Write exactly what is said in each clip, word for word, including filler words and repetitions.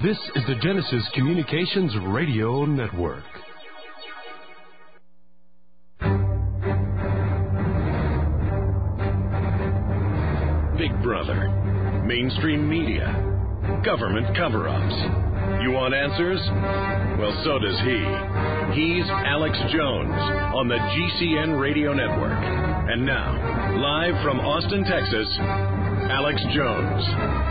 This is the Genesis Communications Radio Network. Big Brother, mainstream media, government cover-ups. You want answers? Well, so does he. He's Alex Jones on the G C N Radio Network. And now, live from Austin, Texas, Alex Jones.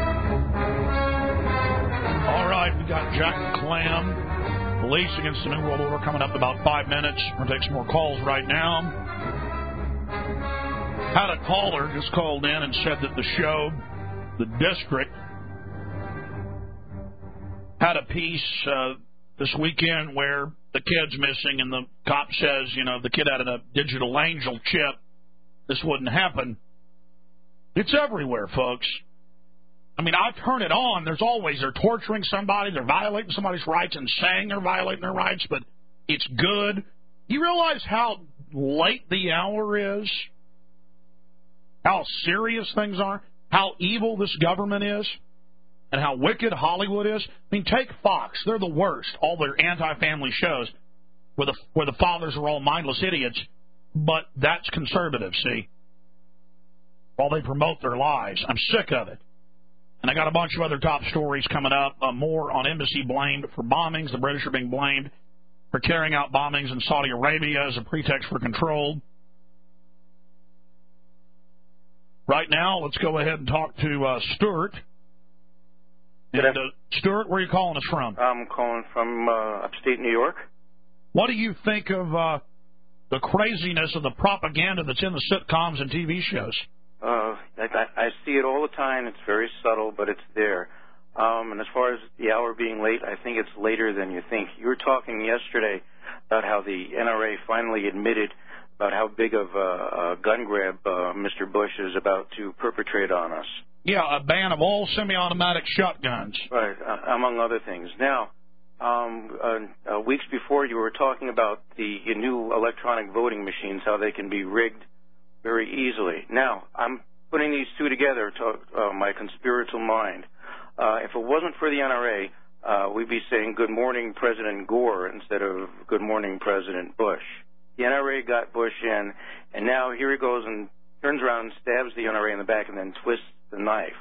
All right, we got Jack McClam, police against the New World Order, coming up in about five minutes. We're going to take some more calls right now. Had a caller just called in and said that the show, The District, had a piece uh, this weekend where the kid's missing and the cop says, you know, the kid had a digital angel chip. This wouldn't happen. It's everywhere, folks. I mean, I turn it on. There's always, they're torturing somebody, they're violating somebody's rights and saying they're violating their rights, but it's good. You realize how late the hour is? How serious things are? How evil this government is? And how wicked Hollywood is? I mean, take Fox. They're the worst. All their anti-family shows where the, where the fathers are all mindless idiots, but that's conservative, see? While they promote their lies. I'm sick of it. And I got a bunch of other top stories coming up. Uh, more on embassy blamed for bombings. The British are being blamed for carrying out bombings in Saudi Arabia as a pretext for control. Right now, let's go ahead and talk to uh, Stuart. And, uh, Stuart, where are you calling us from? I'm calling from uh, upstate New York. What do you think of uh, the craziness of the propaganda that's in the sitcoms and T V shows? Uh, I, I see it all the time. It's very subtle, but it's there. Um, and as far as the hour being late, I think it's later than you think. You were talking yesterday about how the N R A finally admitted about how big of a, a gun grab uh, Mister Bush is about to perpetrate on us. Yeah, a ban of all semi-automatic shotguns. Right, uh, among other things. Now, um, uh, uh, weeks before you were talking about the new electronic voting machines, how they can be rigged very easily. Now, I'm putting these two together to uh, my conspiratorial mind. Uh, if it wasn't for the N R A, uh, we'd be saying good morning, President Gore, instead of good morning, President Bush. The N R A got Bush in, and now here he goes and turns around and stabs the N R A in the back and then twists the knife.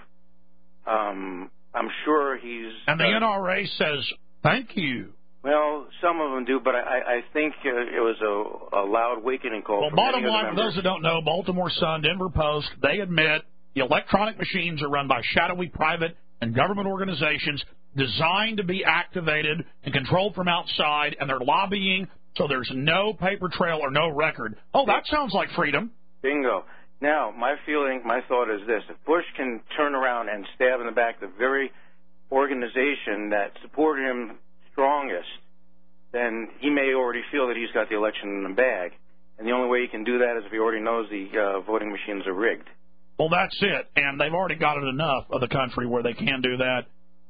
Um, I'm sure he's... And the uh, N R A says, thank you. Well, some of them do, but I, I think uh, it was a, a loud wakening call. Well, bottom line, for those who don't know, Baltimore Sun, Denver Post, they admit the electronic machines are run by shadowy private and government organizations designed to be activated and controlled from outside, and they're lobbying so there's no paper trail or no record. Oh, that sounds like freedom. Bingo. Now, my feeling, my thought is this. If Bush can turn around and stab in the back the very organization that supported him strongest, then he may already feel that he's got the election in the bag. And the only way he can do that is if he already knows the uh, voting machines are rigged. Well, that's it. And they've already got it enough of the country where they can do that.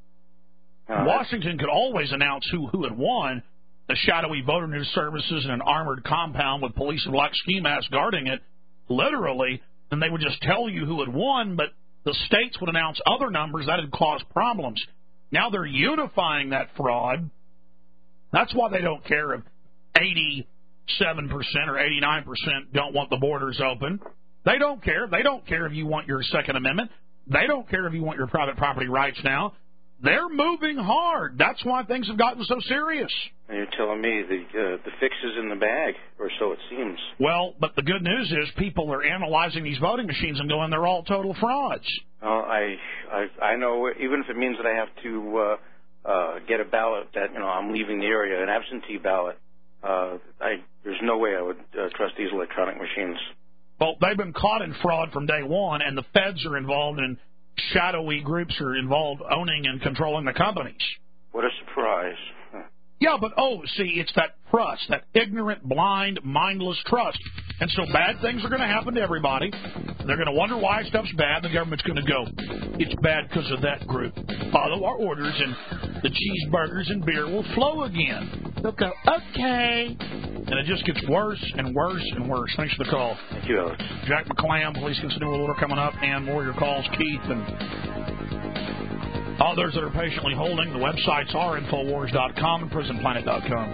Uh, Washington could always announce who, who had won. The shadowy voter news services in an armored compound with police in black ski masks guarding it, literally, and they would just tell you who had won, but the states would announce other numbers. That had caused problems. Now they're unifying that fraud. That's why they don't care if eighty-seven percent or eighty-nine percent don't want the borders open. They don't care. They don't care if you want your Second Amendment. They don't care if you want your private property rights now. They're moving hard. That's why things have gotten so serious. And you're telling me the uh, the fix is in the bag, or so it seems. Well, but the good news is people are analyzing these voting machines and going, they're all total frauds. Well, I, I I know, even if it means that I have to uh, uh, get a ballot that, you know, I'm leaving the area, an absentee ballot, uh, I there's no way I would uh, trust these electronic machines. Well, they've been caught in fraud from day one, and the feds are involved in shadowy groups are involved owning and controlling the companies. What a surprise. Huh. Yeah, but, oh, see, it's that trust, that ignorant, blind, mindless trust. And so bad things are going to happen to everybody. They're going to wonder why stuff's bad. The government's going to go, it's bad because of that group. Follow our orders, and the cheeseburgers and beer will flow again. They'll go, okay. And it just gets worse and worse and worse. Thanks for the call. Thank you, Alex. Jack McClam, police against the New World Order coming up, and more of your calls, Keith. And Others that are patiently holding, the websites are Infowars dot com and Prison Planet dot com.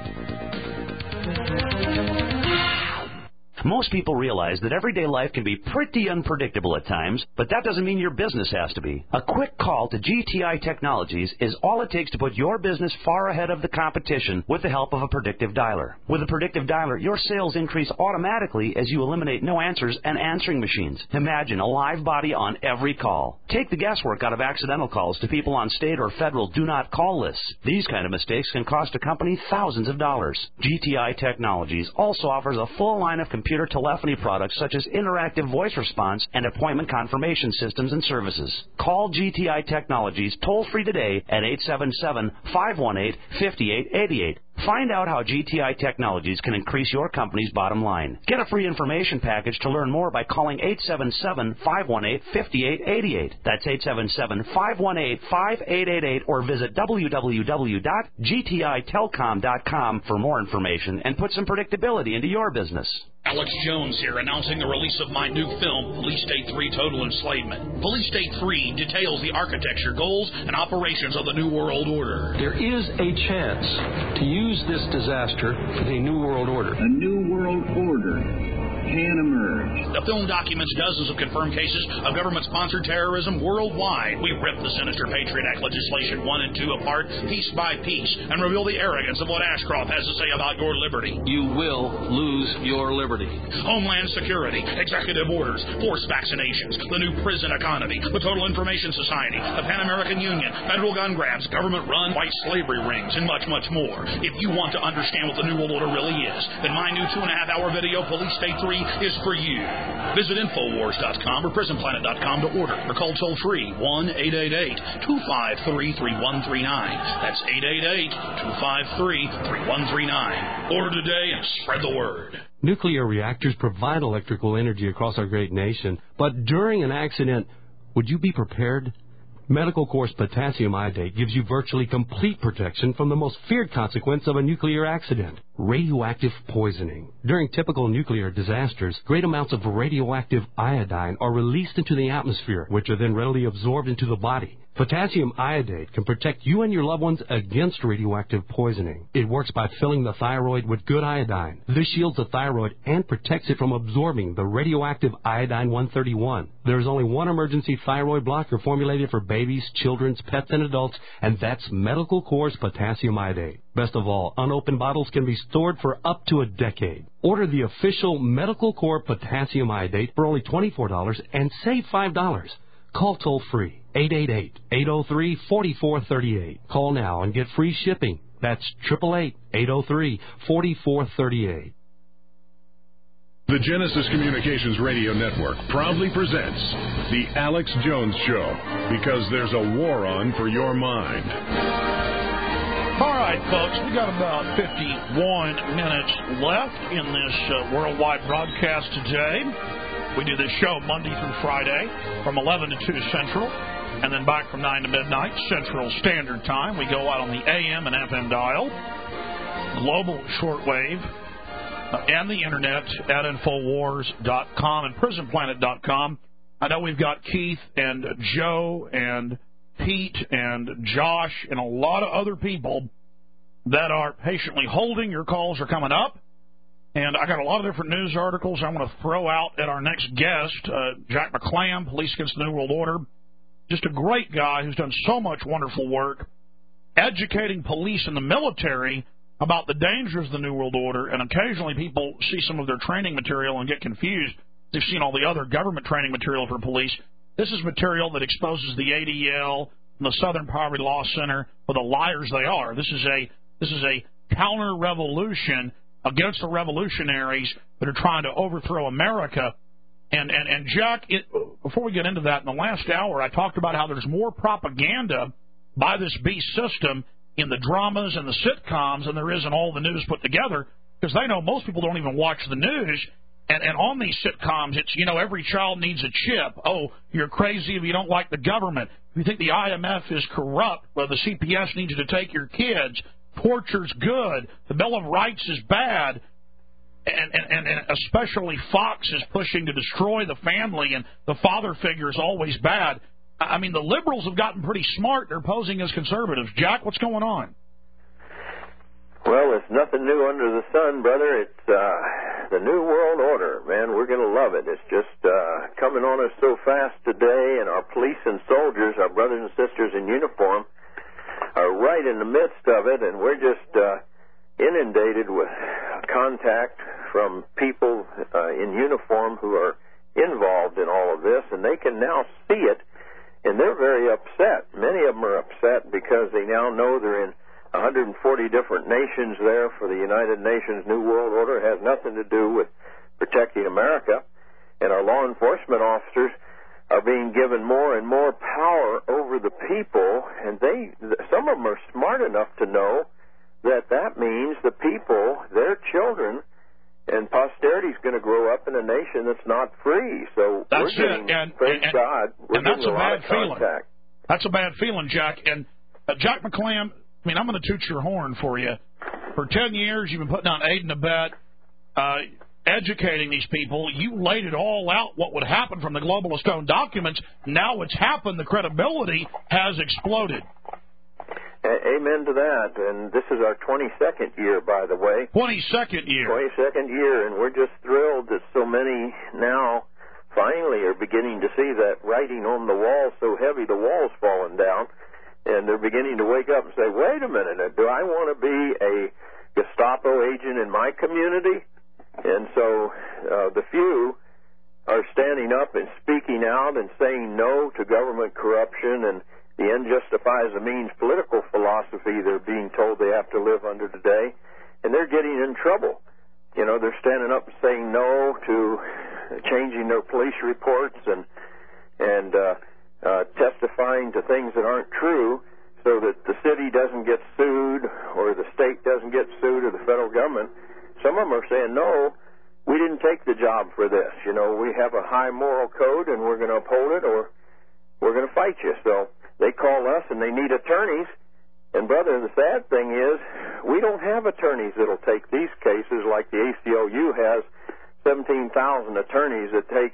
Most people realize that everyday life can be pretty unpredictable at times, but that doesn't mean your business has to be. A quick call to G T I Technologies is all it takes to put your business far ahead of the competition with the help of a predictive dialer. With a predictive dialer, your sales increase automatically as you eliminate no answers and answering machines. Imagine a live body on every call. Take the guesswork out of accidental calls to people on state or federal do not call lists. These kind of mistakes can cost a company thousands of dollars. G T I Technologies also offers a full line of computer telephony products such as interactive voice response and appointment confirmation systems and services. Call G T I Technologies toll-free today at eight seven seven, five one eight, five eight eight eight. Find out how G T I Technologies can increase your company's bottom line. Get a free information package to learn more by calling eight seven seven, five one eight, five eight eight eight. That's eight seven seven, five one eight, five eight eight eight, or visit w w w dot g t i telcom dot com for more information and put some predictability into your business. Alex Jones here, announcing the release of my new film, Police State three Total Enslavement. Police State three details the architecture, goals, and operations of the New World Order. There is a chance to use this disaster for the New World Order. A New World Order can emerge. The film documents dozens of confirmed cases of government-sponsored terrorism worldwide. We rip the sinister Patriot Act legislation one and two apart, piece by piece, and reveal the arrogance of what Ashcroft has to say about your liberty. You will lose your liberty. Homeland Security, executive orders, forced vaccinations, the new prison economy, the Total Information Society, the Pan American Union, federal gun grabs, government-run white slavery rings, and much, much more. If you want to understand what the New World Order really is, then my new two-and-a-half-hour video, Police State three, is for you. Visit Infowars dot com or Prison Planet dot com to order, or call toll-free one eight eight eight, two five three, three one three nine. That's eight eight eight, two five three, three one three nine. Order today and spread the word. Nuclear reactors provide electrical energy across our great nation, but during an accident, would you be prepared? Medical Course Potassium Iodate gives you virtually complete protection from the most feared consequence of a nuclear accident, radioactive poisoning. During typical nuclear disasters, great amounts of radioactive iodine are released into the atmosphere, which are then readily absorbed into the body. Potassium iodate can protect you and your loved ones against radioactive poisoning. It works by filling the thyroid with good iodine. This shields the thyroid and protects it from absorbing the radioactive iodine one thirty-one. There is only one emergency thyroid blocker formulated for babies, children, pets, and adults, and that's Medical Course Potassium Iodate. Best of all, unopened bottles can be stored for up to a decade. Order the official Medical Core Potassium Iodate for only twenty-four dollars and save five dollars. Call toll-free, eight eight eight, eight oh three, four four three eight. Call now and get free shipping. That's eight eight eight, eight oh three, four four three eight. The Genesis Communications Radio Network proudly presents The Alex Jones Show, because there's a war on for your mind. All right, folks, we got about fifty-one minutes left in this uh, worldwide broadcast today. We do this show Monday through Friday from eleven to two Central, and then back from nine to midnight Central Standard Time. We go out on the A M and F M dial, global shortwave, uh, and the Internet at Infowars dot com and Prison Planet dot com. I know we've got Keith and Joe and Pete and Josh and a lot of other people that are patiently holding. Your calls are coming up. And I got a lot of different news articles I'm going to throw out at our next guest, uh, Jack McClam, Police Against the New World Order. Just a great guy who's done so much wonderful work educating police and the military about the dangers of the New World Order. And occasionally people see some of their training material and get confused. They've seen all the other government training material for police. This is material that exposes the A D L and the Southern Poverty Law Center for the liars they are. This is a this is a counter-revolution against the revolutionaries that are trying to overthrow America. And, and, and Jack, it, before we get into that, in the last hour, I talked about how there's more propaganda by this beast system in the dramas and the sitcoms than there is in all the news put together, because they know most people don't even watch the news. And, and on these sitcoms, it's, you know, every child needs a chip. Oh, you're crazy if you don't like the government. If you think the I M F is corrupt, well, the C P S needs you to take your kids. Torture's good. The Bill of Rights is bad. And, and, and especially Fox is pushing to destroy the family, and the father figure is always bad. I mean, the liberals have gotten pretty smart. They're posing as conservatives. Jack, what's going on? Well, it's nothing new under the sun, brother. It's uh, the New World Order, man. We're going to love it. It's just uh, coming on us so fast today, and our police and soldiers, our brothers and sisters in uniform, are right in the midst of it, and we're just uh, inundated with contact from people uh, in uniform who are involved in all of this, and they can now see it, and they're very upset. Many of them are upset because they now know they're in one hundred forty different nations there for the United Nations New World Order. It has nothing to do with protecting America. And our law enforcement officers are being given more and more power over the people, and they, some of them are smart enough to know that that means the people, their children, and posterity is going to grow up in a nation that's not free. So that's we're getting, it. And, praise and, God, we're and getting that's a, a lot bad of feeling. contact. That's a bad feeling, Jack. And uh, Jack McClam, I mean, I'm going to toot your horn for you. For ten years, you've been putting on aid and abet, uh, educating these people. You laid it all out, what would happen from the globalist owned documents. Now it's happened. The credibility has exploded. A- amen to that. And this is our twenty-second year, by the way. twenty-second year. twenty-second year, and we're just thrilled that so many now finally are beginning to see that writing on the wall so heavy the wall's falling down. And they're beginning to wake up and say, wait a minute, do I want to be a Gestapo agent in my community? And so uh, the few are standing up and speaking out and saying no to government corruption and the end justifies the means political philosophy they're being told they have to live under today. And they're getting in trouble. You know, they're standing up and saying no to changing their police reports and, and, uh, Uh, testifying to things that aren't true so that the city doesn't get sued or the state doesn't get sued or the federal government. Some of them are saying, no, we didn't take the job for this. You know, we have a high moral code and we're going to uphold it or we're going to fight you. So they call us and they need attorneys. And, brother, the sad thing is we don't have attorneys that will take these cases like the A C L U has seventeen thousand attorneys that take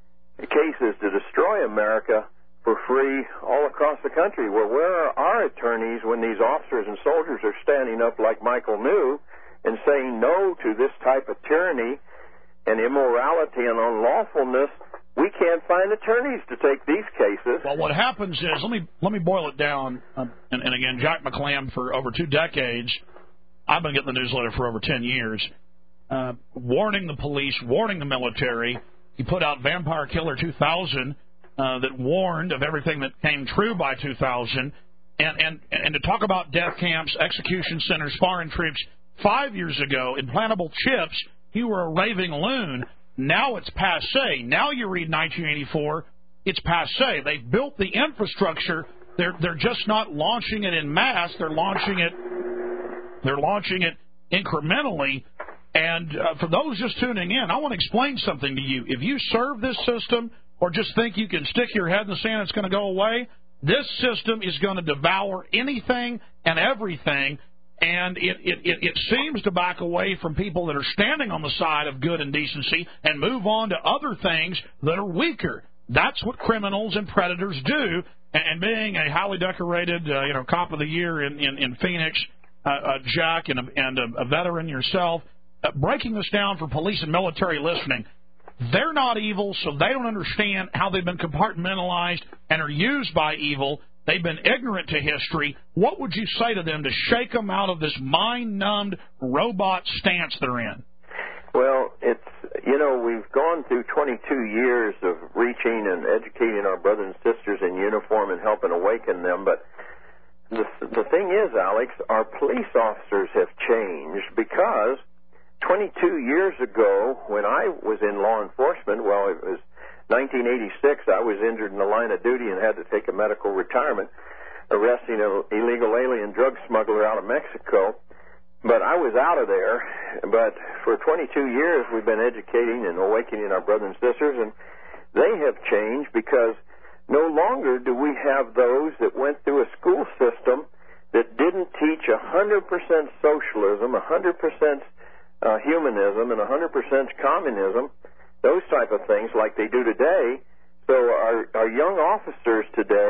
cases to destroy America for free all across the country. Well, where are our attorneys when these officers and soldiers are standing up like Michael New and saying no to this type of tyranny and immorality and unlawfulness? We can't find attorneys to take these cases. Well, what happens is, let me let me boil it down, um, and, and again, Jack McClam, for over two decades, I've been getting the newsletter for over ten years, uh, warning the police, warning the military. He put out Vampire Killer two thousand, Uh, that warned of everything that came true by two thousand, and, and, and to talk about death camps, execution centers, foreign troops. Five years ago, implantable chips, you were a raving loon. Now it's passé. Now you read nineteen eighty-four, it's passé. They've built the infrastructure. They're they're just not launching it in mass. They're launching it. They're launching it incrementally. And uh, for those just tuning in, I want to explain something to you. If you serve this system, or just think you can stick your head in the sand and it's going to go away, this system is going to devour anything and everything, and it, it, it, it seems to back away from people that are standing on the side of good and decency and move on to other things that are weaker. That's what criminals and predators do, and, and being a highly decorated uh, you know, cop of the year in, in, in Phoenix, uh, uh, Jack, and, a, and a, a veteran yourself, uh, breaking this down for police and military listening, they're not evil, so they don't understand how they've been compartmentalized and are used by evil. They've been ignorant to history. What would you say to them to shake them out of this mind-numbed robot stance they're in? Well, it's, you know, we've gone through twenty-two years of reaching and educating our brothers and sisters in uniform and helping awaken them, but the, the thing is, Alex, our police officers have changed because twenty-two years ago, when I was in law enforcement, well, it was nineteen eighty-six, I was injured in the line of duty and had to take a medical retirement, arresting an illegal alien drug smuggler out of Mexico. But I was out of there. But for twenty-two years, we've been educating and awakening our brothers and sisters, and they have changed because no longer do we have those that went through a school system that didn't teach one hundred percent socialism, one hundred percent Uh, humanism and one hundred percent communism, those type of things like they do today. So our, our young officers today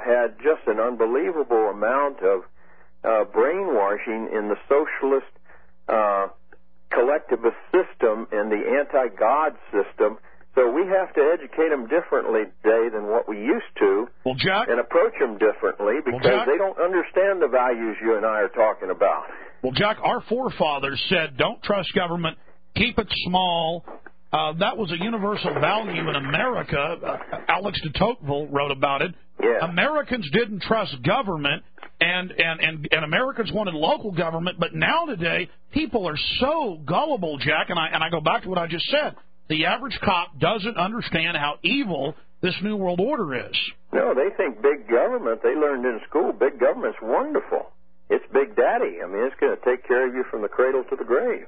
had just an unbelievable amount of uh, brainwashing in the socialist uh, collectivist system and the anti-God system. So we have to educate them differently today than what we used to, well, Jack, and approach them differently because well, Jack, they don't understand the values you and I are talking about. Well, Jack, our forefathers said, don't trust government, keep it small. Uh, that was a universal value in America. Uh, Alex de Tocqueville wrote about it. Yeah. Americans didn't trust government, and, and, and, and Americans wanted local government. But now today, people are so gullible, Jack, and I, and I go back to what I just said. The average cop doesn't understand how evil this New World Order is. No, they think big government, they learned in school, big government's wonderful. It's Big Daddy. I mean, it's going to take care of you from the cradle to the grave.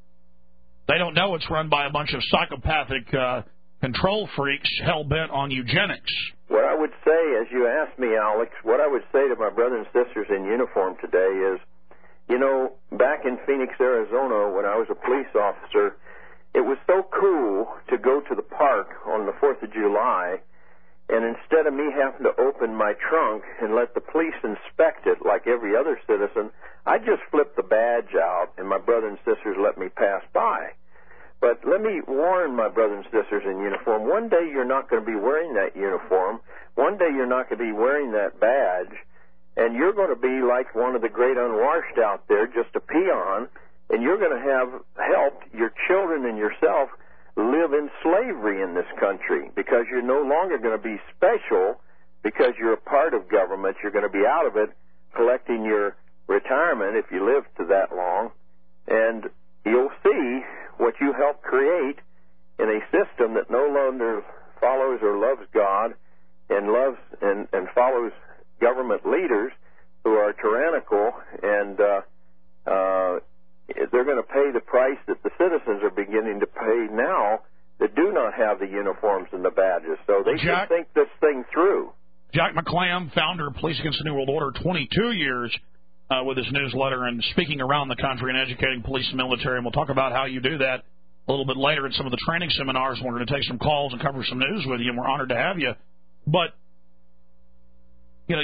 They don't know it's run by a bunch of psychopathic uh, control freaks hell-bent on eugenics. What I would say, as you asked me, Alex, what I would say to my brothers and sisters in uniform today is, you know, back in Phoenix, Arizona, when I was a police officer, it was so cool to go to the park on the fourth of July, and instead of me having to open my trunk and let the police inspect it like every other citizen, I just flipped the badge out, and my brothers and sisters let me pass by. But let me warn my brothers and sisters in uniform, one day you're not going to be wearing that uniform. One day you're not going to be wearing that badge, and you're going to be like one of the great unwashed out there, just a peon, and you're going to have helped your children and yourself live in slavery in this country because you're no longer going to be special because you're a part of government. You're going to be out of it collecting your retirement if you live to that long, and you'll see what you helped create in a system that no longer follows or loves God and loves and, and follows government leaders who are tyrannical, and uh, uh, they're going to pay the price that the citizens are beginning to pay now that do not have the uniforms and the badges. So they Jack, should think this thing through. Jack McClam, founder of Police Against the New World Order, twenty-two years uh, with his newsletter and speaking around the country and educating police and military. And we'll talk about how you do that a little bit later in some of the training seminars. We're going to take some calls and cover some news with you, and we're honored to have you. But, you know,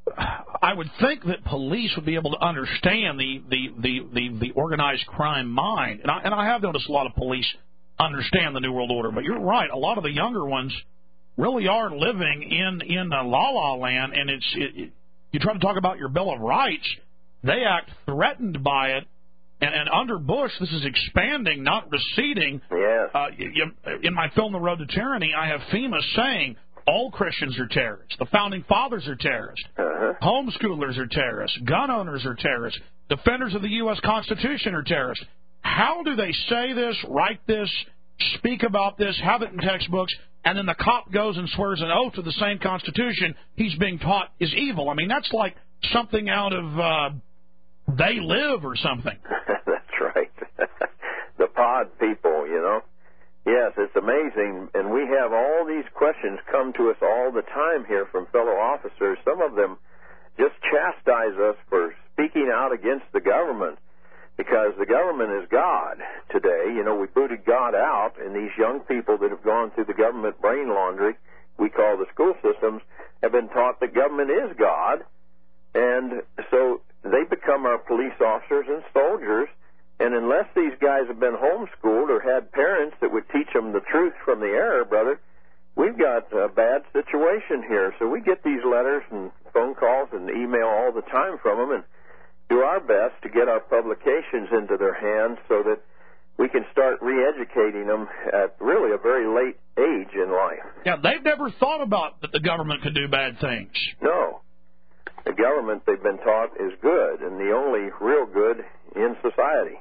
I would think that police would be able to understand the, the, the, the, the organized crime mind. And I, and I have noticed a lot of police understand the New World Order. But you're right. A lot of the younger ones really are living in, in a la-la land. And it's it, it, you try to talk about your Bill of Rights, they act threatened by it. And, and under Bush, this is expanding, not receding. Yes. Uh, you, in my film, The Road to Tyranny, I have FEMA saying, all Christians are terrorists. The Founding Fathers are terrorists. Uh-huh. Homeschoolers are terrorists. Gun owners are terrorists. Defenders of the U S Constitution are terrorists. How do they say this, write this, speak about this, have it in textbooks, and then the cop goes and swears an oath to the same Constitution he's being taught is evil? I mean, that's like something out of uh, They Live or something. That's right. The pod people, you know. Yes, it's amazing, and we have all these questions come to us all the time here from fellow officers. Some of them just chastise us for speaking out against the government because the government is God today. You know, we booted God out, and these young people that have gone through the government brain laundry, we call the school systems, have been taught that government is God, and so they become our police officers and soldiers. And unless these guys have been homeschooled or had parents that would teach them the truth from the error, brother, we've got a bad situation here. So we get these letters and phone calls and email all the time from them and do our best to get our publications into their hands so that we can start re-educating them at really a very late age in life. Yeah, they've never thought about that the government could do bad things. No. The government, they've been taught, is good and the only real good in society.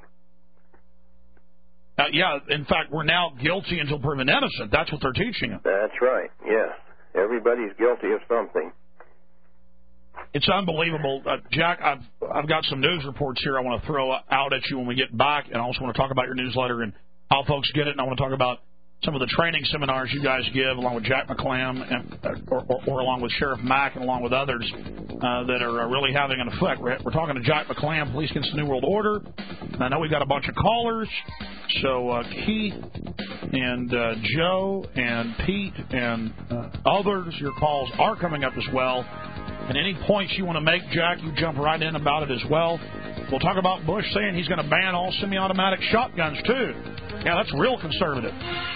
Uh, yeah, in fact, we're now guilty until proven innocent. That's what they're teaching them. That's right, yes. Everybody's guilty of something. It's unbelievable. Uh, Jack, I've I've got some news reports here I want to throw out at you when we get back, and I also want to talk about your newsletter and how folks get it, and I want to talk about some of the training seminars you guys give, along with Jack McClam, and, or, or, or along with Sheriff Mack, and along with others uh, that are really having an effect. We're, we're talking to Jack McClam, Police Against the New World Order. And I know we've got a bunch of callers, so uh, Keith and uh, Joe and Pete and uh, others, your calls are coming up as well. And any points you want to make, Jack, you jump right in about it as well. We'll talk about Bush saying he's going to ban all semi-automatic shotguns, too. Yeah, that's real conservative.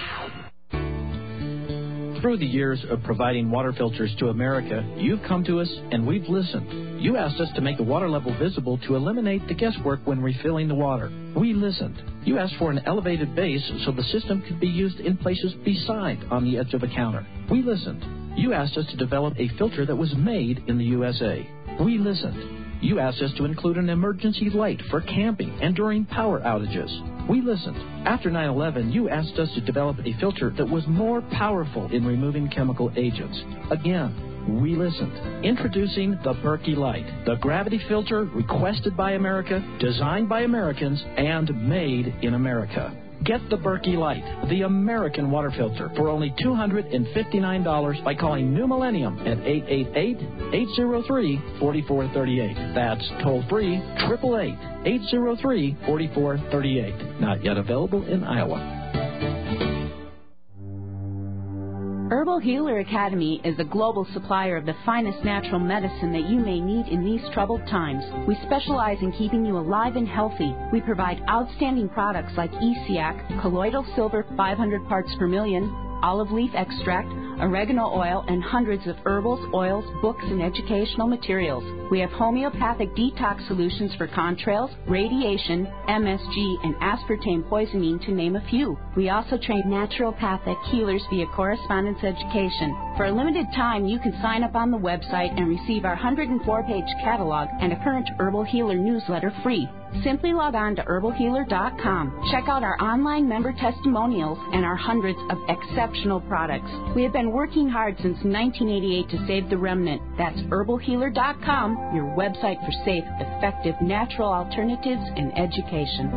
Through the years of providing water filters to America, you've come to us and we've listened. You asked us to make the water level visible to eliminate the guesswork when refilling the water. We listened. You asked for an elevated base so the system could be used in places beside on the edge of a counter. We listened. You asked us to develop a filter that was made in the U S A. We listened. You asked us to include an emergency light for camping and during power outages. We listened. After nine eleven, you asked us to develop a filter that was more powerful in removing chemical agents. Again, we listened. Introducing the Berkey Light, the gravity filter requested by America, designed by Americans, and made in America. Get the Berkey Light, the American water filter, for only two hundred fifty-nine dollars by calling New Millennium at eight eight eight, eight zero three, four four three eight. That's toll-free, eight eight eight, eight zero three, four four three eight. Not yet available in Iowa. Herbal Healer Academy is a global supplier of the finest natural medicine that you may need in these troubled times. We specialize in keeping you alive and healthy. We provide outstanding products like E C A C, colloidal silver five hundred parts per million, olive leaf extract, oregano oil, and hundreds of herbals, oils, books, and educational materials. We have homeopathic detox solutions for contrails, radiation, M S G, and aspartame poisoning, to name a few. We also train naturopathic healers via correspondence education. For a limited time, you can sign up on the website and receive our one hundred four page catalog and a current Herbal Healer newsletter free. Simply log on to herbal healer dot com. Check out our online member testimonials and our hundreds of exceptional products. We have been working hard since nineteen eighty-eight to save the remnant. That's herbal healer dot com, your website for safe, effective, natural alternatives and education.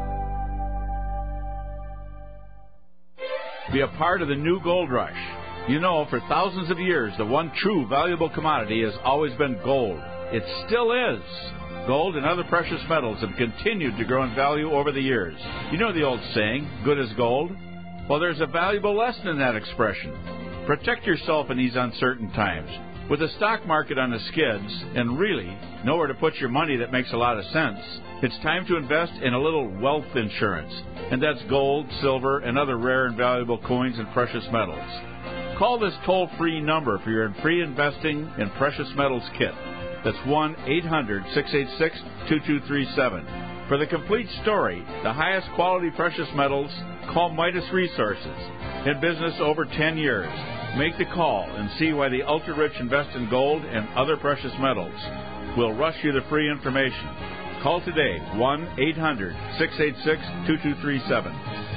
Be a part of the new gold rush. You know, for thousands of years, the one true valuable commodity has always been gold. It still is. Gold and other precious metals have continued to grow in value over the years. You know the old saying, good as gold? Well, there's a valuable lesson in that expression. Protect yourself in these uncertain times. With the stock market on the skids, and really nowhere to put your money that makes a lot of sense, it's time to invest in a little wealth insurance. And that's gold, silver, and other rare and valuable coins and precious metals. Call this toll-free number for your free investing in precious metals kit. That's one eight hundred, six eight six, two two three seven. For the complete story, the highest quality precious metals, call Midas Resources. In business over ten years. Make the call and see why the ultra-rich invest in gold and other precious metals. We'll rush you the free information. Call today, one eight hundred, six eight six, two two three seven.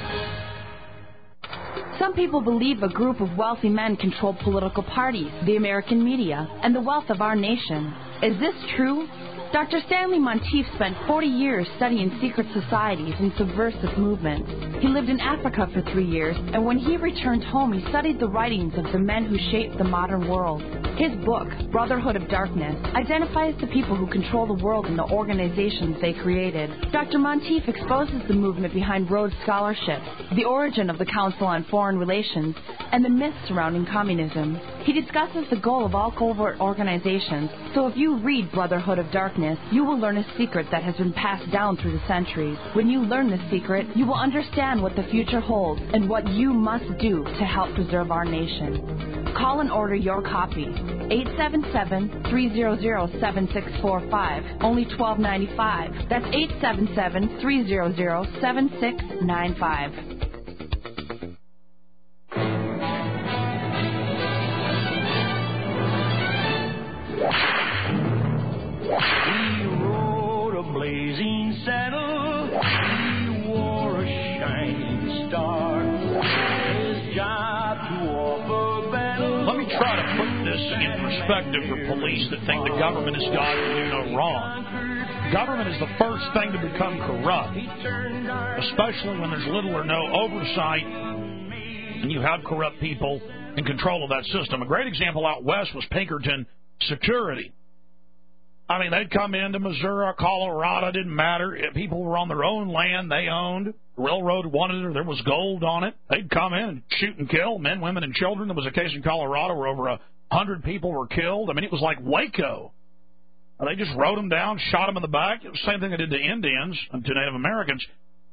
Some people believe a group of wealthy men control political parties, the American media, and the wealth of our nation. Is this true? Doctor Stanley Monteith spent forty years studying secret societies and subversive movements. He lived in Africa for three years, and when he returned home, he studied the writings of the men who shaped the modern world. His book, Brotherhood of Darkness, identifies the people who control the world and the organizations they created. Doctor Monteith exposes the movement behind Rhodes Scholarship, the origin of the Council on Foreign Relations, and the myths surrounding communism. He discusses the goal of all covert organizations, so if you read Brotherhood of Darkness, you will learn a secret that has been passed down through the centuries. When you learn this secret, you will understand what the future holds and what you must do to help preserve our nation. Call and order your copy. eight seven seven, three zero zero, seven six four five. Only twelve ninety-five. That's eight seven seven, three zero zero, seven six nine five. He rode a blazing saddle, he wore a shining star. His job to offer battle. Let me try to put this in perspective for police that think the government is God and do no wrong. Government is the first thing to become corrupt, especially when there's little or no oversight and you have corrupt people in control of that system. A great example out west was Pinkerton Security. I mean, they'd come into Missouri, Colorado, didn't matter. If people were on their own land they owned, the railroad wanted it, or there was gold on it, they'd come in and shoot and kill men, women, and children. There was a case in Colorado where over a hundred people were killed. I mean, it was like Waco. They just wrote them down, shot them in the back. It was the same thing they did to Indians and to Native Americans.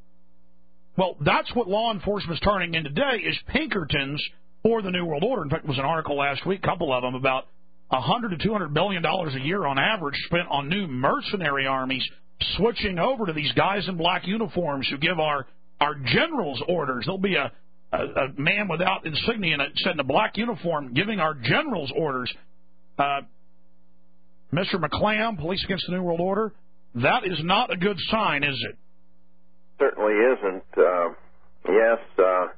Well, that's what law enforcement's turning in today is Pinkertons for the New World Order. In fact, there was an article last week, a couple of them, about one hundred to two hundred billion dollars a year on average spent on new mercenary armies switching over to these guys in black uniforms who give our, our generals orders. There'll be a, a, a man without insignia and set in a black uniform giving our generals orders. Uh, Mister McClam, Police Against the New World Order, that is not a good sign, is it? Certainly isn't. Uh, yes, uh,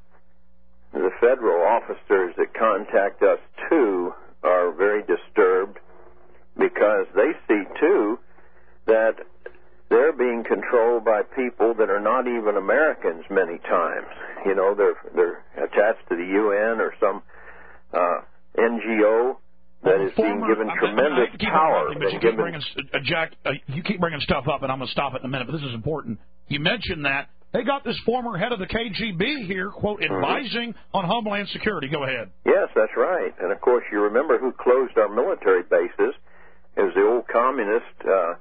the federal officers that contact us, too, are very disturbed because they see, too, that they're being controlled by people that are not even Americans many times. You know, they're, they're attached to the U N or some uh, N G O that well, is former, being given I, tremendous I, I power. But you keep, given, bringing, uh, Jack, uh, you keep bringing stuff up, and I'm going to stop it in a minute, but this is important. You mentioned that. They got this former head of the K G B here, quote, advising mm-hmm. on Homeland Security. Go ahead. Yes, that's right. And, of course, you remember who closed our military bases. It was the old communist uh,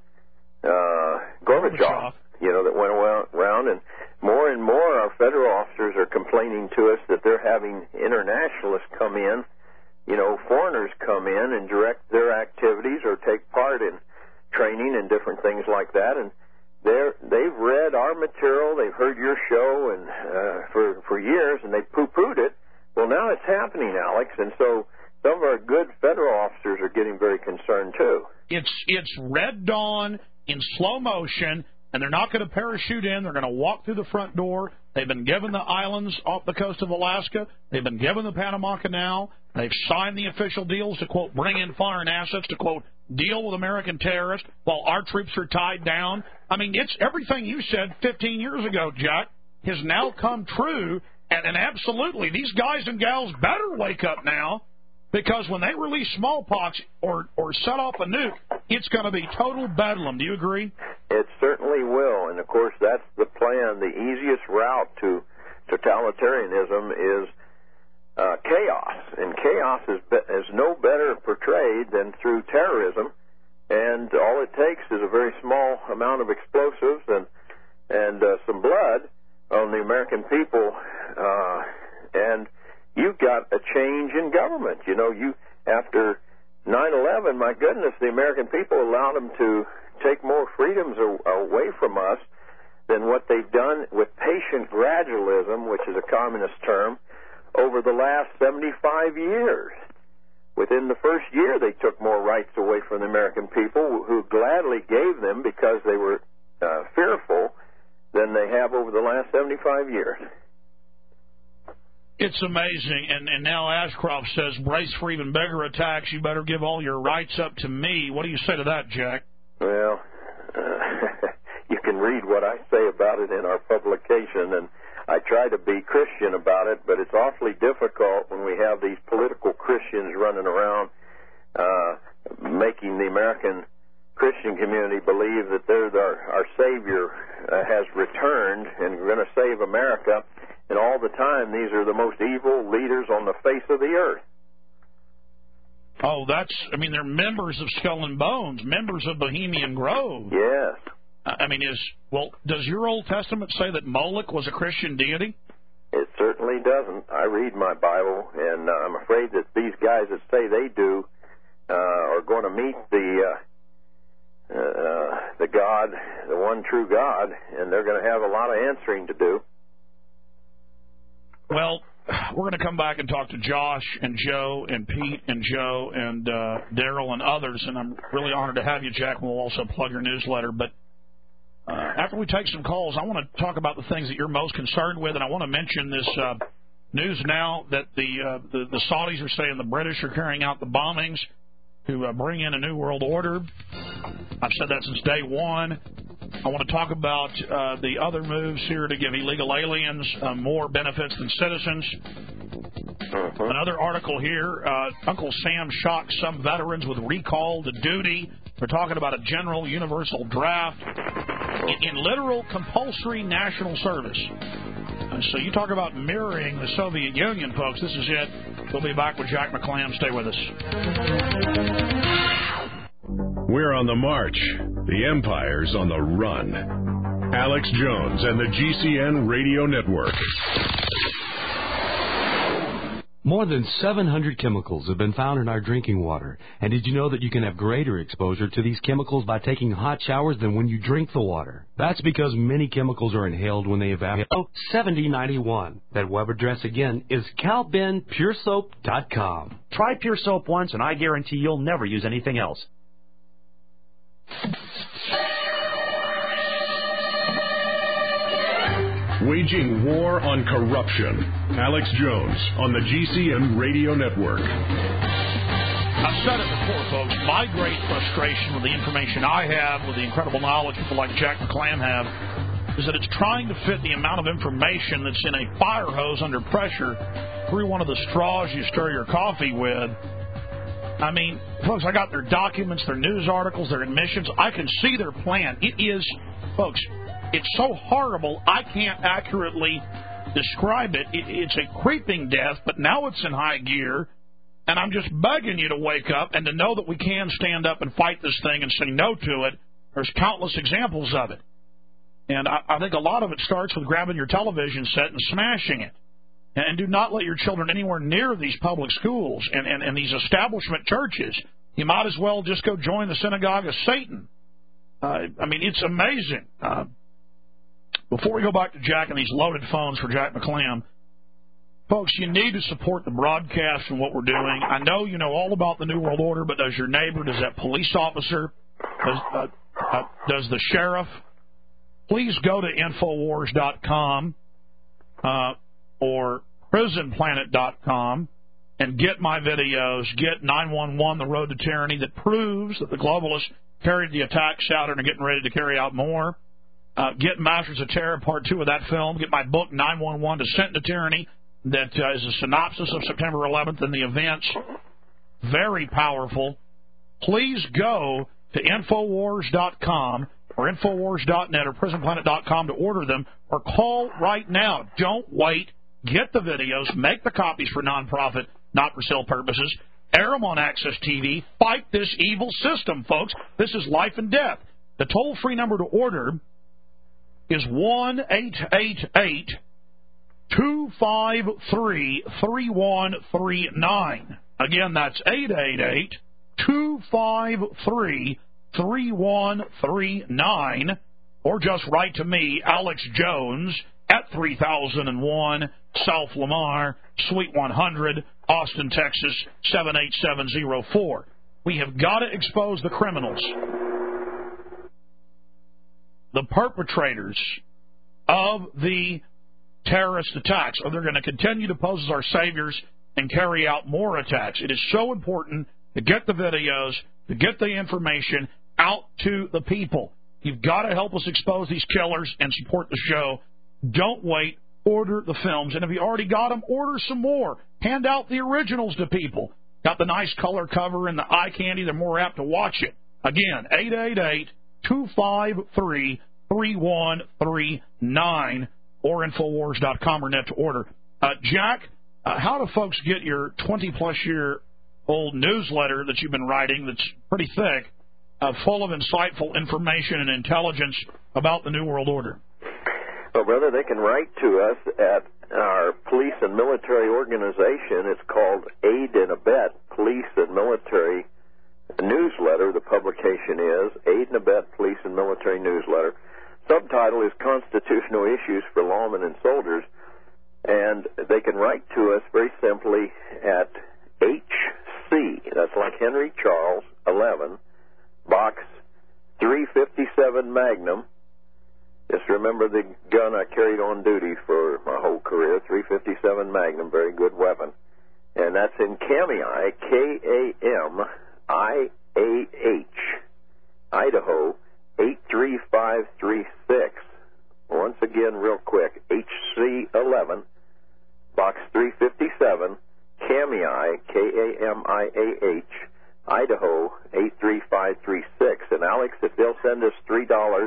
uh, Gorbachev, Gorbachev, you know, that went around. And more and more our federal officers are complaining to us that they're having internationalists come in, you know, foreigners come in and direct their activities or take part in training and different things like that. And They're, they've read our material, they've heard your show and uh, for for years, and they poo-pooed it. Well, now it's happening, Alex, and so some of our good federal officers are getting very concerned, too. It's, it's Red Dawn in slow motion, and they're not going to parachute in. They're going to walk through the front door. They've been given the islands off the coast of Alaska. They've been given the Panama Canal. They've signed the official deals to, quote, bring in foreign assets, to, quote, deal with American terrorists while our troops are tied down. I mean, it's everything you said fifteen years ago, Jack, has now come true. And, and absolutely, these guys and gals better wake up now, because when they release smallpox or, or set off a nuke, it's going to be total bedlam. Do you agree? It certainly will. And, of course, that's the plan. The easiest route to totalitarianism is uh, chaos. And chaos is, be- is no better portrayed than through terrorism. And all it takes is a very small amount of explosives and, and uh, some blood on the American people, uh, and you've got a change in government. You know, you after nine eleven, my goodness, the American people allowed them to take more freedoms away from us than what they've done with patient gradualism, which is a communist term, over the last seventy-five years. Within the first year, they took more rights away from the American people, who gladly gave them because they were uh, fearful, than they have over the last seventy-five years. It's amazing. And, and now Ashcroft says, brace for even bigger attacks. You better give all your rights up to me. What do you say to that, Jack? Well, uh, you can read what I say about it in our publication, and I try to be Christian about it, but it's awfully difficult when we have these political Christians running around uh, making the American Christian community believe that they're the, our Savior uh, has returned and we're going to save America, and all the time these are the most evil leaders on the face of the earth. Oh, that's, I mean, they're members of Skull and Bones, members of Bohemian Grove. Yes. I mean, is, well, does your Old Testament say that Moloch was a Christian deity? It certainly doesn't. I read my Bible, and uh, I'm afraid that these guys that say they do uh, are going to meet the uh, uh, the God, the one true God, and they're going to have a lot of answering to do. Well, we're going to come back and talk to Josh and Joe and Pete and Joe and uh, Daryl and others, and I'm really honored to have you, Jack. We'll also plug your newsletter, but Uh, after we take some calls, I want to talk about the things that you're most concerned with, and I want to mention this uh, news now that the, uh, the the Saudis are saying the British are carrying out the bombings to uh, bring in a new world order. I've said that since day one. I want to talk about uh, the other moves here to give illegal aliens uh, more benefits than citizens. Another article here, uh, Uncle Sam shocks some veterans with recall to duty. We're talking about a general universal draft in, in literal compulsory national service. Uh, So you talk about mirroring the Soviet Union, folks. This is it. We'll be back with Jack McClam. Stay with us. We're on the march. The empire's on the run. Alex Jones and the G C N Radio Network. More than seven hundred chemicals have been found in our drinking water. And did you know that you can have greater exposure to these chemicals by taking hot showers than when you drink the water? That's because many chemicals are inhaled when they evaporate. Oh, seventy ninety-one. That web address again is cal ben pure soap dot com. Try Pure Soap once, and I guarantee you'll never use anything else. Waging war on corruption. Alex Jones on the G C N Radio Network. I've said it before, folks. My great frustration with the information I have, with the incredible knowledge people like Jack McClam have, is that it's trying to fit the amount of information that's in a fire hose under pressure through one of the straws you stir your coffee with. I mean, folks, I got their documents, their news articles, their admissions. I can see their plan. It is, folks, it's so horrible, I can't accurately describe it. it. It's a creeping death, but now it's in high gear, and I'm just begging you to wake up and to know that we can stand up and fight this thing and say no to it. There's countless examples of it. And I, I think a lot of it starts with grabbing your television set and smashing it. And do not let your children anywhere near these public schools and, and, and these establishment churches. You might as well just go join the synagogue of Satan. Uh, I mean, it's amazing. Uh, Before we go back to Jack and these loaded phones for Jack McClam, folks, you need to support the broadcast and what we're doing. I know you know all about the New World Order, but does your neighbor, does that police officer, does, uh, uh, does the sheriff? Please go to Infowars dot com uh, or Prison Planet dot com and get my videos. Get nine one one, The Road to Tyranny, that proves that the globalists carried the attacks out and are getting ready to carry out more. Uh, get Masters of Terror, Part two of that film. Get my book, nine one one, Descent into Tyranny, that uh, is a synopsis of September eleventh and the events. Very powerful. Please go to Infowars dot com or Infowars dot net or Prison Planet dot com to order them, or call right now. Don't wait. Get the videos. Make the copies for nonprofit, not for sale purposes. Air them on Access T V. Fight this evil system, folks. This is life and death. The toll-free number to order is one eight eight eight, two five three, three one three nine. Again, that's eight eight eight, two five three, three one three nine. Or just write to me, Alex Jones, at three thousand one South Lamar, Suite one hundred, Austin, Texas, seven eight seven zero four. We have got to expose the criminals, the perpetrators of the terrorist attacks, or they're going to continue to pose as our saviors and carry out more attacks. It is so important to get the videos, to get the information out to the people. You've got to help us expose these killers and support the show. Don't wait. Order the films. And if you already got them, order some more. Hand out the originals to people. Got the nice color cover and the eye candy. They're more apt to watch it. Again, eight eight eight, two five three, three one three nine or Infowars dot com or net to order. Uh, Jack, uh, how do folks get your twenty-plus year old newsletter that you've been writing that's pretty thick, uh, full of insightful information and intelligence about the New World Order? Well, brother, they can write to us at our police and military organization. It's called Aid and Abet Police and Military Newsletter. The publication is Aid and Abet Police and Military Newsletter. Subtitle is Constitutional Issues for Lawmen and Soldiers. And they can write to us very simply at H C, that's like Henry Charles, eleven, Box three fifty-seven Magnum. Just remember the gun I carried on duty for my whole career, three fifty-seven Magnum, very good weapon. And that's in Kamei, K A M I A H, Idaho, eight three five three six. Once again, real quick, H C eleven, Box three fifty-seven, Kamei, K A M I A H, Idaho, eight three five three six. And Alex, if they'll send us three dollars,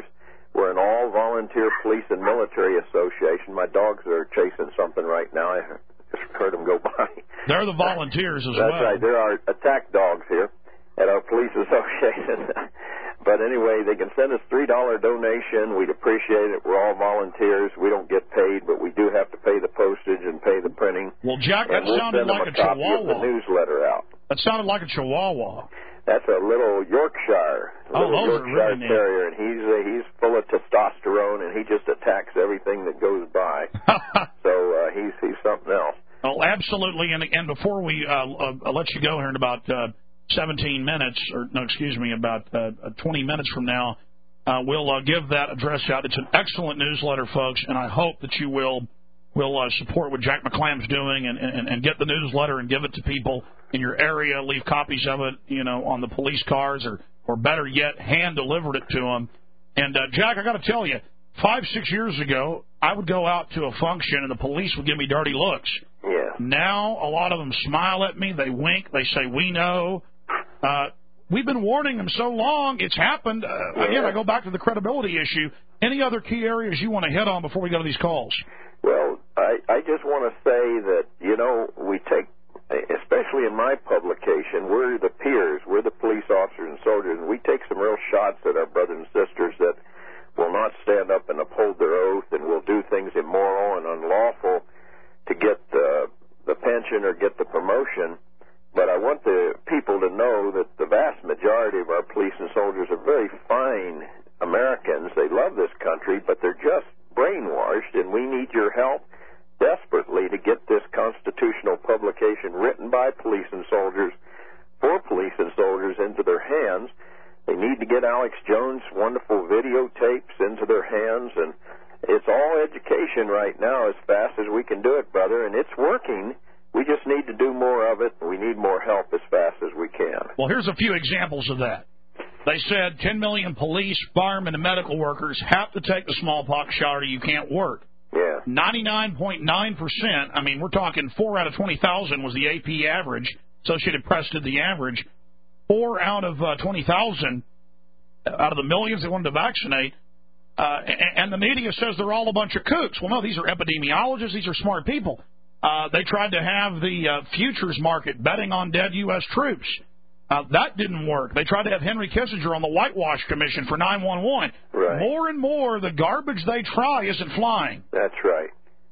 We're an all-volunteer police and military association. My dogs are chasing something right now. I just heard them go by. They're the volunteers as That's well. That's right. There are attack dogs here at our police association. But anyway, they can send us three dollars donation. We'd appreciate it. We're all volunteers. We don't get paid, but we do have to pay the postage and pay the printing. Well, Jack, that we'll sounded send like them a, a copy Chihuahua. of the newsletter out. That sounded like a Chihuahua. That's a little Yorkshire, a oh, little those Yorkshire are really Terrier, and he's uh, he's full of testosterone, and he just attacks everything that goes by. so uh, he's he's something else. Oh, absolutely. And and before we uh, uh, let you go here in about uh, seventeen minutes, or no, excuse me, about uh, twenty minutes from now, uh, we'll uh, give that address out. It's an excellent newsletter, folks, and I hope that you will will uh, support what Jack McClam's doing and, and, and get the newsletter and give it to people in your area. Leave copies of it, you know, on the police cars, or or better yet, hand delivered it to them. And uh, Jack, I got to tell you, five six years ago, I would go out to a function and the police would give me dirty looks. Yeah. Now a lot of them smile at me, they wink, they say we know. Uh, we've been warning them so long, it's happened. Uh, yeah. Again, I go back to the credibility issue. Any other key areas you want to hit on before we go to these calls? Well, I, I just want to say that, you know, we take, especially in my publication, we're the peers, we're the police officers and soldiers, and we take some real shots at our brothers and sisters that will not stand up and uphold their oath and will do things immoral and unlawful to get the, the pension or get the promotion. But I want the people to know that the vast majority of our police and soldiers are very fine Americans. They love this country, but they're just brainwashed, and we need your help desperately to get this constitutional publication written by police and soldiers for police and soldiers into their hands. They need to get Alex Jones' wonderful videotapes into their hands, and it's all education right now as fast as we can do it, brother, and it's working. We just need to do more of it, and we need more help as fast as we can. Well, here's a few examples of that. They said ten million police, firemen, and medical workers have to take the smallpox shot or you can't work. Yeah. ninety-nine point nine percent, I mean, we're talking four out of twenty thousand was the A P average. Associated Press did the average. Four out of uh, twenty thousand, out of the millions that wanted to vaccinate, uh, and, and the media says they're all a bunch of kooks. Well, no, these are epidemiologists. These are smart people. Uh, they tried to have the uh, futures market betting on dead U S troops. Uh, that didn't work. They tried to have Henry Kissinger on the Whitewash Commission for nine one one. Right. More and more, the garbage they try isn't flying. That's right.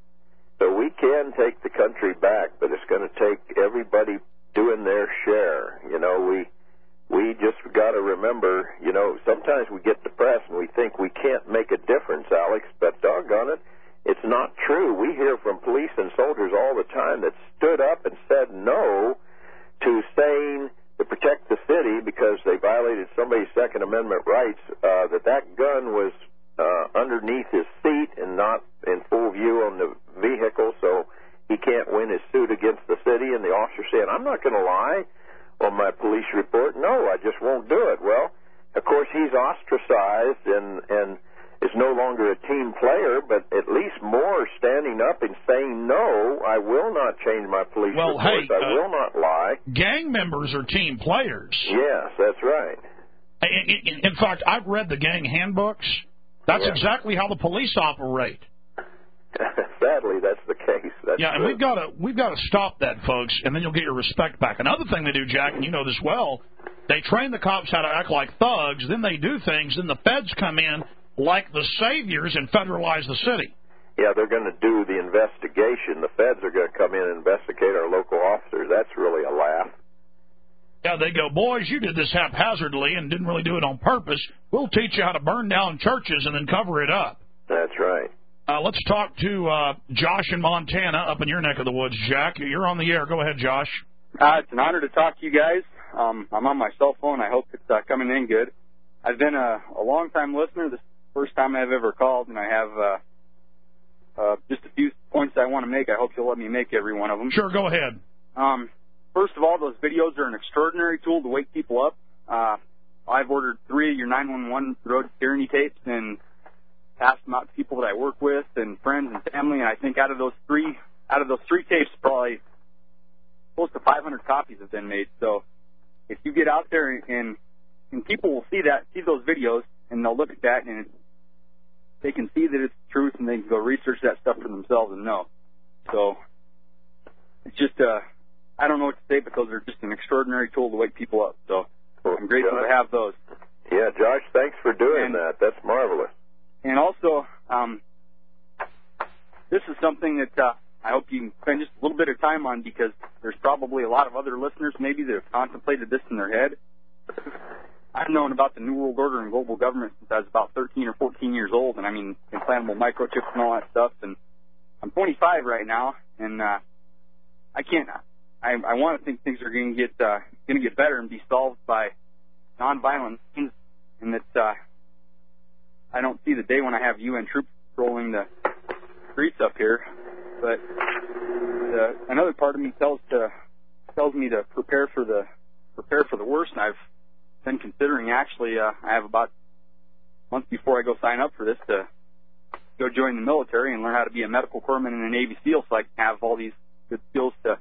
So we can take the country back, but it's going to take everybody doing their share. You know, we we just got to remember, you know, sometimes we get depressed and we think we can't make a difference, Alex, but doggone it, it's not true. We hear from police and soldiers all the time that stood up and said no to saying to protect the city because they violated somebody's Second Amendment rights, uh, that that gun was uh, underneath his seat and not in full view on the vehicle, so he can't win his suit against the city. And the officer saying, I'm not going to lie on my police report. No, I just won't do it. Well, of course, he's ostracized and, and is no longer a team player, but at least more standing up and saying, no, I will not change my police well, reports. Hey, I uh, will not lie. Gang members are team players. Yes, that's right. In, in, in fact, I've read the gang handbooks. That's yeah. exactly how the police operate. Sadly, that's the case. That's yeah, and true. we've got to we've got to stop that, folks, and then you'll get your respect back. Another thing they do, Jack, and you know this well, they train the cops how to act like thugs. Then they do things. Then the feds come in like the saviors and federalize the city. Yeah, they're going to do the investigation. The feds are going to come in and investigate our local officers. That's really a laugh. Yeah, they go, boys, you did this haphazardly and didn't really do it on purpose. We'll teach you how to burn down churches and then cover it up. That's right. Uh, let's talk to uh, Josh in Montana, up in your neck of the woods. Jack, you're on the air. Go ahead, Josh. Uh, it's an honor to talk to you guys. Um, I'm on my cell phone. I hope it's uh, coming in good. I've been a, a long-time listener. This is the first time I've ever called, and I have uh, uh, just a few points I want to make. I hope you'll let me make every one of them. Sure, go ahead. Um, first of all, those videos are an extraordinary tool to wake people up. Uh, I've ordered three of your nine one one road tyranny tapes and passed them out to people that I work with and friends and family. And I think out of those three, out of those three tapes, probably close to five hundred copies have been made. So if you get out there and and people will see that, see those videos, and they'll look at that, and they can see that it's the truth and they can go research that stuff for themselves and know. So it's just, uh, I don't know what to say, but those are just an extraordinary tool to wake people up. So I'm grateful Josh, to have those. Yeah, Josh, thanks for doing and, that. That's marvelous. And also, um, this is something that uh, I hope you can spend just a little bit of time on, because there's probably a lot of other listeners maybe that have contemplated this in their head. I've known about the New World Order and global government since I was about thirteen or fourteen years old, and I mean implantable microchips and all that stuff. And I'm twenty-five right now, and uh, I can't. I, I want to think things are going to get uh, going to get better and be solved by nonviolent means, and that uh, I don't see the day when I have U N troops patrolling the streets up here. But the, another part of me tells to tells me to prepare for the prepare for the worst, and I've been considering actually. Uh, I have about a month before I go sign up for this to go join the military and learn how to be a medical corpsman and a Navy SEAL, so I can have all these good skills to.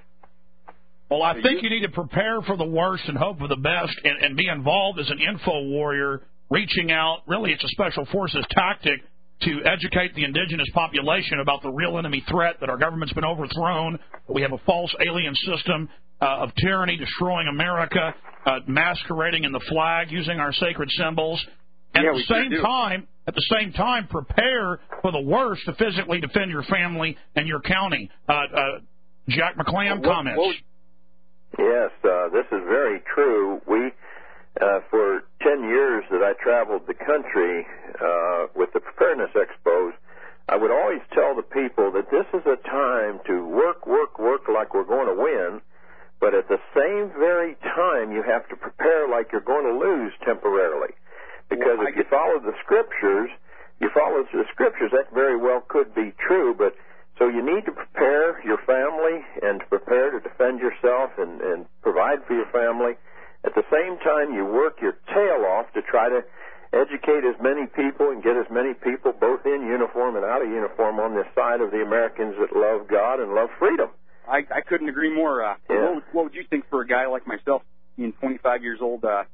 Well, I think you need to prepare for the worst and hope for the best, and, and be involved as an info warrior, reaching out. Really, it's a special forces tactic to educate the indigenous population about the real enemy threat, that our government's been overthrown, that we have a false alien system uh, of tyranny destroying America, uh, masquerading in the flag, using our sacred symbols. And yeah, at the same time, at the same time, prepare for the worst to physically defend your family and your county. Uh, uh, Jack McClam, well, comments. Well, yes, uh, this is very true. We, uh, for ten years that I traveled the country uh, with the Preparedness Expos, I would always tell the people that this is a time to work, work, work like we're going to win, but at the same very time you have to prepare like you're going to lose temporarily. Because well, if you follow the scriptures, you follow the scriptures, that very well could be true, but so you need to prepare your family and to prepare to defend yourself and, and provide for your family. At the same time, you work your tail off to try to educate as many people and get as many people, both in uniform and out of uniform, on this side of the Americans that love God and love freedom. I, I couldn't agree more. Uh, yeah. what, would, what would you think for a guy like myself, being twenty-five years old? Uh,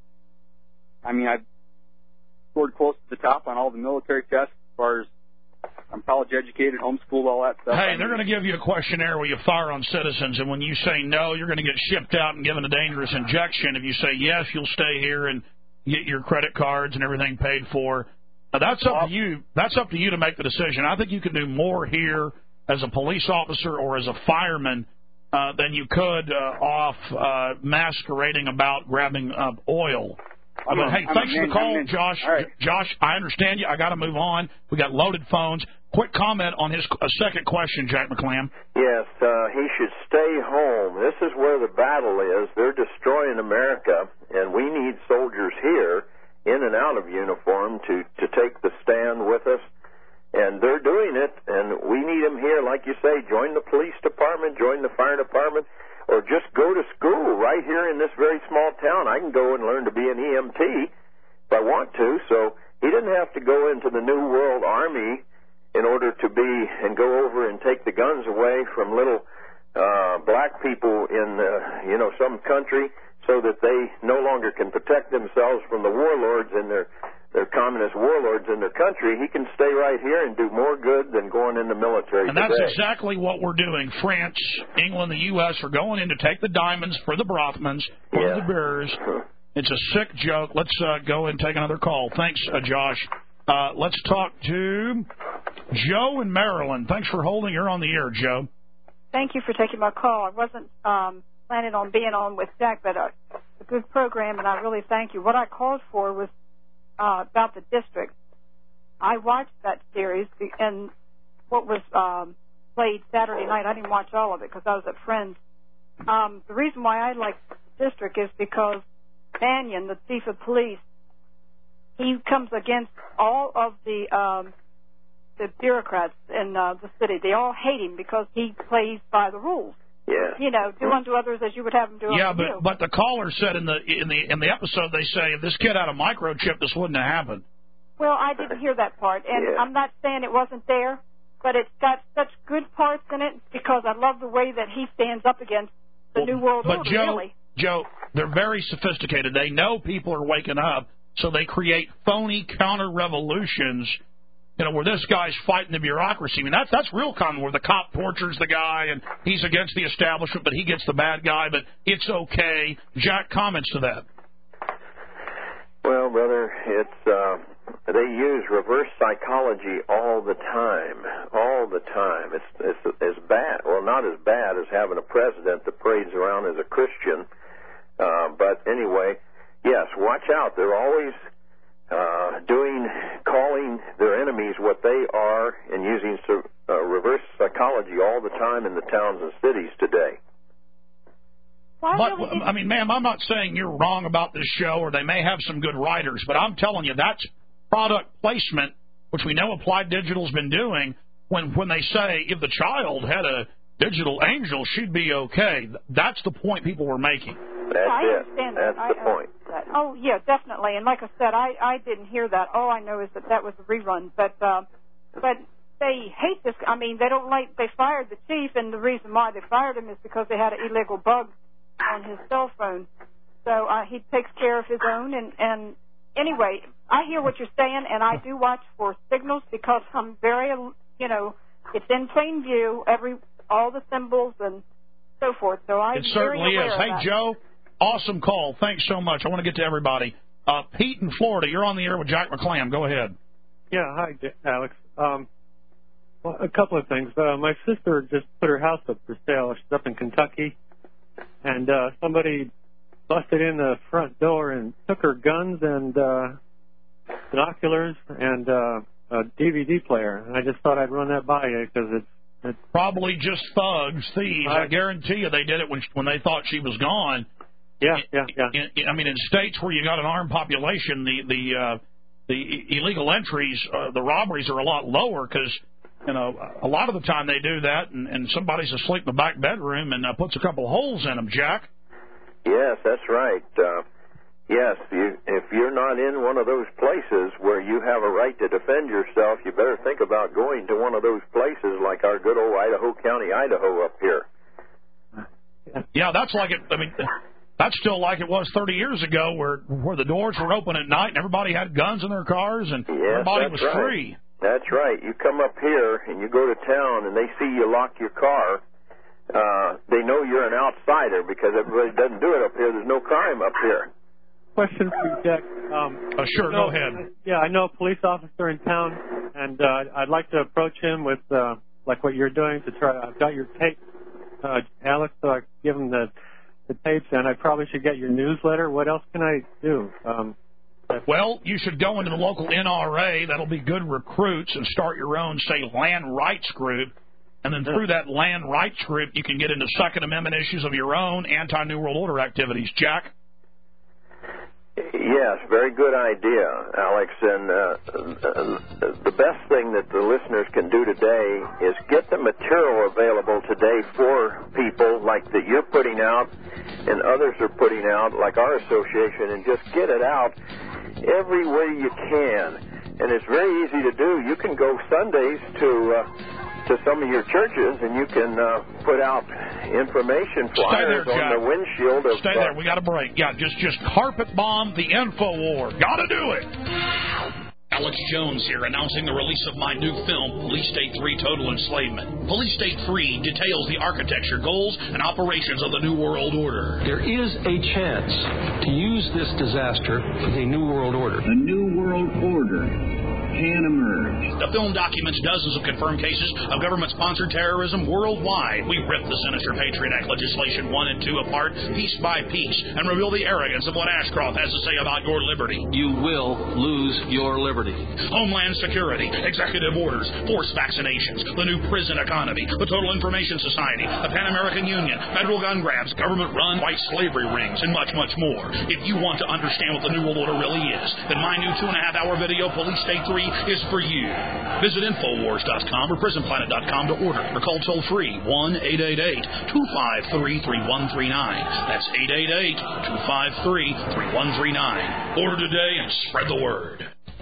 I mean, I've scored close to the top on all the military tests as far as I'm college educated, homeschooled, all that stuff. Hey, they're going to give you a questionnaire where you fire on citizens, and when you say no, you're going to get shipped out and given a dangerous injection. If you say yes, you'll stay here and get your credit cards and everything paid for. Now, that's up to you. That's up to you to make the decision. I think you can do more here as a police officer or as a fireman uh, than you could uh, off uh, masquerading about grabbing uh, oil. I'm but, a, hey, I'm thanks for the call, Josh. Right. Josh, I understand you. I got to move on. We got loaded phones. Quick comment on his uh, second question, Jack McClam. Yes, uh, he should stay home. This is where the battle is. They're destroying America, and we need soldiers here in and out of uniform to, to take the stand with us. And they're doing it, and we need them here, like you say. Join the police department, join the fire department, or just go to school right here in this very small town. I can go and learn to be an E M T if I want to. So he didn't have to go into the New World Army in order to be and go over and take the guns away from little uh, black people in uh, you know some country, so that they no longer can protect themselves from the warlords and their their communist warlords in their country. He can stay right here and do more good than going in the military And today. that's exactly what we're doing. France, England, the U S are going in to take the diamonds for the Brothmans, for yeah. the Bears. It's a sick joke. Let's uh, go and take another call. Thanks, uh, Josh. Uh, let's talk to Joe in Maryland. Thanks for holding. You're on the air, Joe. Thank you for taking my call. I wasn't um, planning on being on with Jack, but uh, it's a good program, and I really thank you. What I called for was uh, about the district. I watched that series, and what was um, played Saturday night, I didn't watch all of it because I was at Friends. Um, the reason why I like the district is because Banyan, the chief of police, he comes against all of the um, the bureaucrats in uh, the city. They all hate him because he plays by the rules. Yeah. You know, do unto others as you would have them do yeah, unto but you. but the caller said in the in the in the episode, they say if this kid had a microchip, this wouldn't have happened. Well, I didn't hear that part, and yeah. I'm not saying it wasn't there, but it's got such good parts in it because I love the way that he stands up against the well, New World but Order. Joe, really. Joe, they're very sophisticated. They know people are waking up, so they create phony counter revolutions you know, where this guy's fighting the bureaucracy. I mean, that's that's real common, where the cop tortures the guy and he's against the establishment, but he gets the bad guy, but it's okay. Jack, comments to that? Well, brother, it's uh, they use reverse psychology all the time, all the time. It's it's as bad, well, not as bad as having a president that parades around as a Christian, uh, but anyway, yes, watch out. They're always uh, doing, calling their enemies what they are, and using uh, reverse psychology all the time in the towns and cities today. But, I mean, ma'am, I'm not saying you're wrong about this show, or they may have some good writers, but I'm telling you, that's product placement, which we know Applied Digital's been doing, when, when they say if the child had a digital angel, she'd be okay. That's the point people were making. That's I it. understand That's that. the I, point. That. Oh, yeah, definitely. And like I said, I, I didn't hear that. All I know is that that was a rerun. But, uh, but they hate this. I mean, they don't like, they fired the chief, and the reason why they fired him is because they had an illegal bug on his cell phone. So uh, he takes care of his own. And, and anyway, I hear what you're saying, and I do watch for signals because I'm very, you know, it's in plain view, every all the symbols and so forth. So I'm It certainly very aware is. of Hey, that. Joe, awesome call. Thanks so much. I want to get to everybody. Uh, Pete in Florida, you're on the air with Jack McClam. Go ahead. Yeah, hi, Alex. Um, well, a couple of things. Uh, my sister just put her house up for sale. She's up in Kentucky. And uh, somebody busted in the front door and took her guns and uh, binoculars and uh, a D V D player. And I just thought I'd run that by you because it's, it's probably just thugs, thieves. I, I guarantee you they did it when when they thought she was gone. Yeah, yeah, yeah. In, I mean, in states where you got an armed population, the the uh, the illegal entries, uh, the robberies are a lot lower because. You know, a lot of the time they do that, and, and somebody's asleep in the back bedroom and uh, puts a couple of holes in them, Jack. Yes, that's right. Uh, yes, you, if you're not in one of those places where you have a right to defend yourself, you better think about going to one of those places like our good old Idaho County, Idaho up here. Yeah, that's like it. I mean, that's still like it was thirty years ago, where where the doors were open at night and everybody had guns in their cars and yes, everybody that's was right. free. That's right. You come up here and you go to town and they see you lock your car. Uh, they know you're an outsider because everybody doesn't do it up here. There's no crime up here. Question for you, Jack. Um, uh, sure, you know, go ahead. Yeah, I know a police officer in town, and uh, I'd like to approach him with uh, like what you're doing to try. I've got your tape, uh, Alex, so I give him the the tapes, and I probably should get your newsletter. What else can I do? Um, Well, you should go into the local N R A. That'll be good recruits, and start your own, say, land rights group. And then through that land rights group, you can get into Second Amendment issues of your own, anti-New World Order activities. Jack? Yes, very good idea, Alex. And uh, the best thing that the listeners can do today is get the material available today for people like that you're putting out and others are putting out, like our association, and just get it out every way you can. And it's very easy to do. You can go Sundays to uh, to some of your churches, and you can uh, put out information flyers there, on the windshield of. Stay there. We got a break. Yeah, just just carpet bomb the info war. Got to do it. Alex Jones here, announcing the release of my new film, Police State three Total Enslavement. Police State three details the architecture, goals, and operations of the New World Order. There is a chance to use this disaster for the New World Order. A New World Order can emerge. The film documents dozens of confirmed cases of government-sponsored terrorism worldwide. We rip the sinister Patriot Act legislation one and two apart, piece by piece, and reveal the arrogance of what Ashcroft has to say about your liberty. You will lose your liberty. Homeland Security, executive orders, forced vaccinations, the new prison economy, the Total Information Society, the Pan American Union, federal gun grabs, government-run white slavery rings, and much, much more. If you want to understand what the New World Order really is, then my new two-and-a-half-hour video, Police State three, is for you. Visit Infowars dot com or Prison Planet dot com to order, or call toll-free one eight eight eight, two five three, three one three nine. That's eight eight eight, two five three, three one three nine. Order today and spread the word.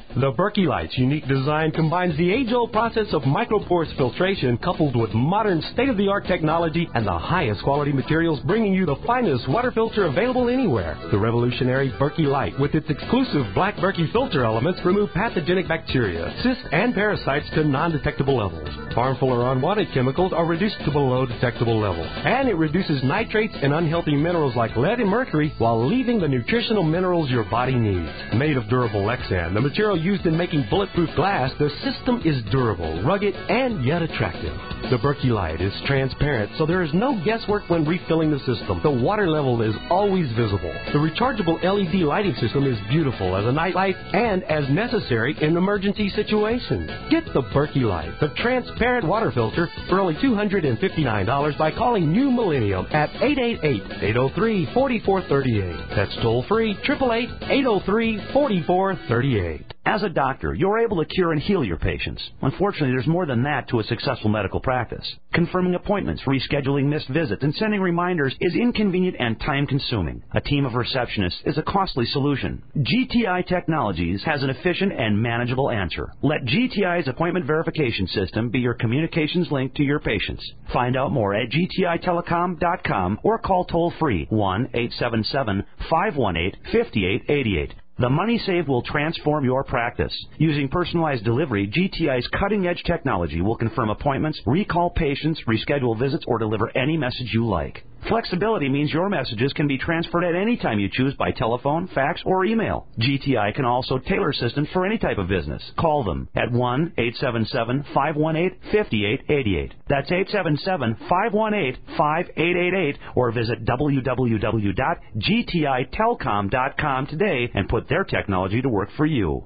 The Berkey Light's unique design combines the age-old process of microporous filtration coupled with modern state-of-the-art technology and the highest quality materials, bringing you the finest water filter available anywhere. The revolutionary Berkey Light, with its exclusive black Berkey filter elements, remove pathogenic bacteria, cysts, and parasites to non-detectable levels. Harmful or unwanted chemicals are reduced to below detectable levels. And it reduces nitrates and unhealthy minerals like lead and mercury while leaving the nutritional minerals your body needs. Made of durable Lexan, the material used in making bulletproof glass, the system is durable, rugged, and yet attractive. The Berkey Light is transparent, so there is no guesswork when refilling the system. The water level is always visible. The rechargeable L E D lighting system is beautiful as a night light and as necessary in emergency situations. Get the Berkey Light, the transparent water filter, for only two hundred fifty-nine dollars by calling New Millennium at eight eight eight, eight oh three, four four three eight. That's toll free, eight eight eight, eight oh three, four four three eight. As a doctor, you're able to cure and heal your patients. Unfortunately, there's more than that to a successful medical practice. Confirming appointments, rescheduling missed visits, and sending reminders is inconvenient and time-consuming. A team of receptionists is a costly solution. G T I Technologies has an efficient and manageable answer. Let G T I's appointment verification system be your communications link to your patients. Find out more at G T I telecom dot com or call toll-free one eight seven seven, five one eight, five eight eight eight. The money saved will transform your practice. Using personalized delivery, G T I's cutting-edge technology will confirm appointments, recall patients, reschedule visits, or deliver any message you like. Flexibility means your messages can be transferred at any time you choose by telephone, fax, or email. G T I can also tailor systems for any type of business. Call them at one eight seven seven, five one eight, five eight eight eight. That's eight seven seven, five one eight, five eight eight eight, or visit w w w dot g t i telcom dot com today and put their technology to work for you.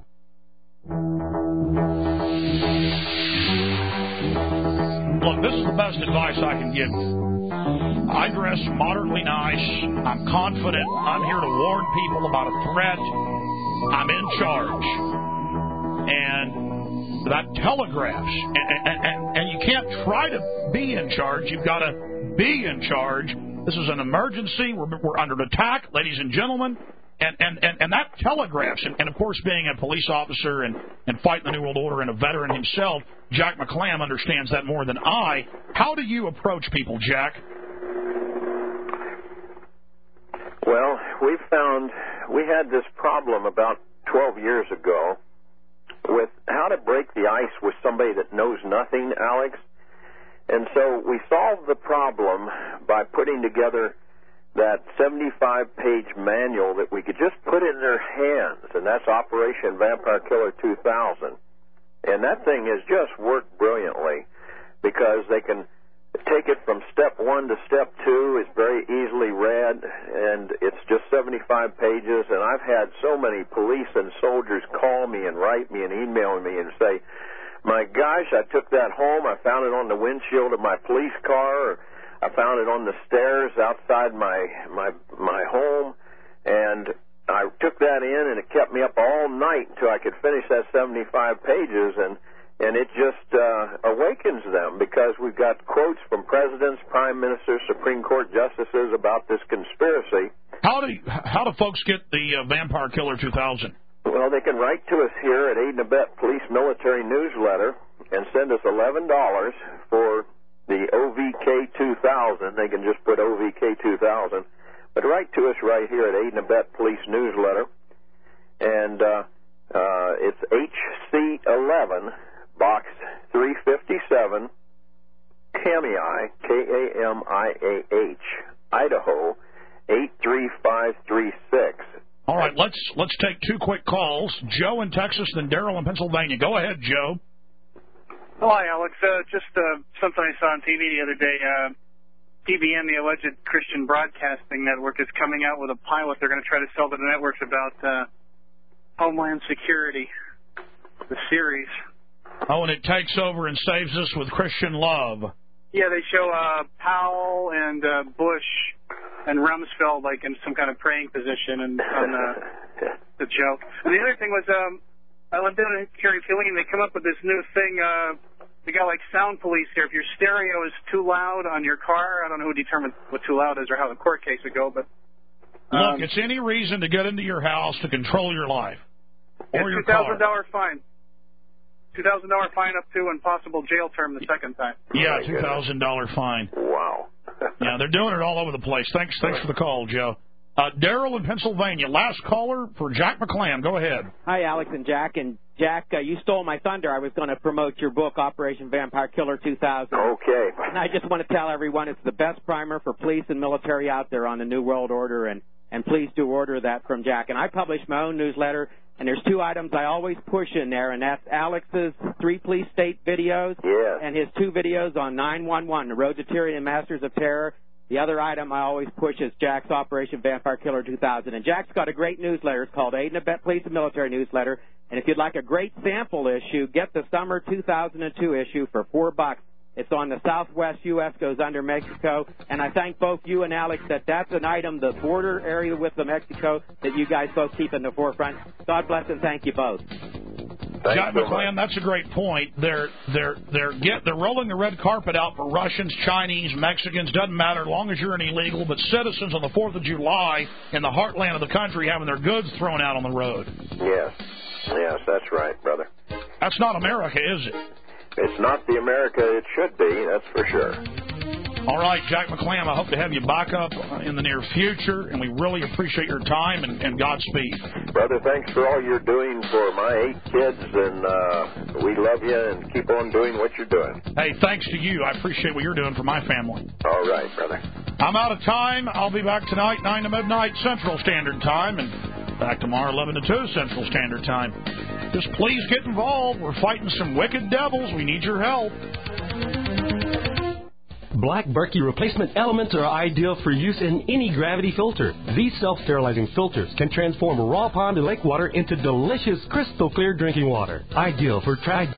Look, this is the best advice I can give you. I dress moderately nice. I'm confident. I'm here to warn people about a threat. I'm in charge. And that telegraphs. And, and, and, and you can't try to be in charge. You've got to be in charge. This is an emergency. We're, we're under attack, ladies and gentlemen. And, and, and, and that telegraphs, and, and of course being a police officer and, and fighting the New World Order and a veteran himself, Jack McClam understands that more than I. How do you approach people, Jack? Well, we found we had this problem about twelve years ago with how to break the ice with somebody that knows nothing, Alex. And so we solved the problem by putting together that seventy-five page manual that we could just put in their hands, and that's Operation Vampire Killer two thousand. And that thing has just worked brilliantly because they can take it from step one to step two. It's very easily read, and it's just seventy-five pages. And I've had so many police and soldiers call me and write me and email me and say, my gosh, I took that home. I found it on the windshield of my police car, or I found it on the stairs outside my my my home, and I took that in, and it kept me up all night until I could finish that seventy-five pages, and and it just uh, awakens them because we've got quotes from presidents, prime ministers, Supreme Court justices about this conspiracy. How do you, how do folks get the uh, Vampire Killer two thousand? Well, they can write to us here at Aid and Abet Police Military Newsletter and send us eleven dollars for the O V K two thousand. They can just put O V K two thousand. But write to us right here at Aid and Abet Police Newsletter. And uh, uh, it's H C eleven, Box three fifty-seven, Kamiah, K A M I A H, Idaho, eight three five three six. All right, let's let's take two quick calls. Joe in Texas, then Daryl in Pennsylvania. Go ahead, Joe. Hi, Alex. Uh, just uh, something I saw on T V the other day. Uh, T B N, the alleged Christian Broadcasting Network, is coming out with a pilot they're going to try to sell to the networks about uh, Homeland Security, the series. Oh, and it takes over and saves us with Christian love. Yeah, they show uh, Powell and uh, Bush and Rumsfeld like in some kind of praying position and on the, the joke. And the other thing was um, I lived down in Cary, Philly, and they come up with this new thing. Uh, they got like sound police here. If your stereo is too loud on your car, I don't know who determines what too loud is or how the court case would go, but um, look, it's any reason to get into your house to control your life. or yeah, your two thousand car. dollar fine. two thousand dollar fine up to and possible jail term the second time. Yeah, two thousand dollar fine. Wow. Yeah, they're doing it all over the place. Thanks, thanks for the call, Joe. Uh, Daryl in Pennsylvania, last caller for Jack McClam. Go ahead. Hi, Alex and Jack. And Jack, uh, you stole my thunder. I was going to promote your book, Operation Vampire Killer two thousand. Okay. And I just want to tell everyone it's the best primer for police and military out there on the New World Order, and, and please do order that from Jack. And I publish my own newsletter, and there's two items I always push in there, and that's Alex's three police state videos yes. and his two videos on nine one one, The Road to Tyranny and Masters of Terror. The other item I always push is Jack's Operation Vampire Killer two thousand. And Jack's got a great newsletter. It's called Aid and Abet Police and Military Newsletter. And if you'd like a great sample issue, get the summer two thousand two issue for four bucks. It's on the southwest U S, goes under Mexico. And I thank both you and Alex that that's an item, the border area with the Mexico, that you guys both keep in the forefront. God bless and thank you both. Thanks Jack so McClam, that's a great point. They're they're they're get they're rolling the red carpet out for Russians, Chinese, Mexicans. Doesn't matter as long as you're an illegal. But citizens on the Fourth of July in the heartland of the country having their goods thrown out on the road. Yes, yes, that's right, brother. That's not America, is it? It's not the America it should be. That's for sure. All right, Jack McClam, I hope to have you back up in the near future, and we really appreciate your time and, and Godspeed. Brother, thanks for all you're doing for my eight kids, and uh, we love you, and keep on doing what you're doing. Hey, thanks to you. I appreciate what you're doing for my family. All right, brother. I'm out of time. I'll be back tonight, nine to midnight Central Standard Time, and back tomorrow, eleven to two Central Standard Time. Just please get involved. We're fighting some wicked devils. We need your help. Black Berkey replacement elements are ideal for use in any gravity filter. These self-sterilizing filters can transform raw pond and lake water into delicious, crystal clear drinking water. Ideal for tri-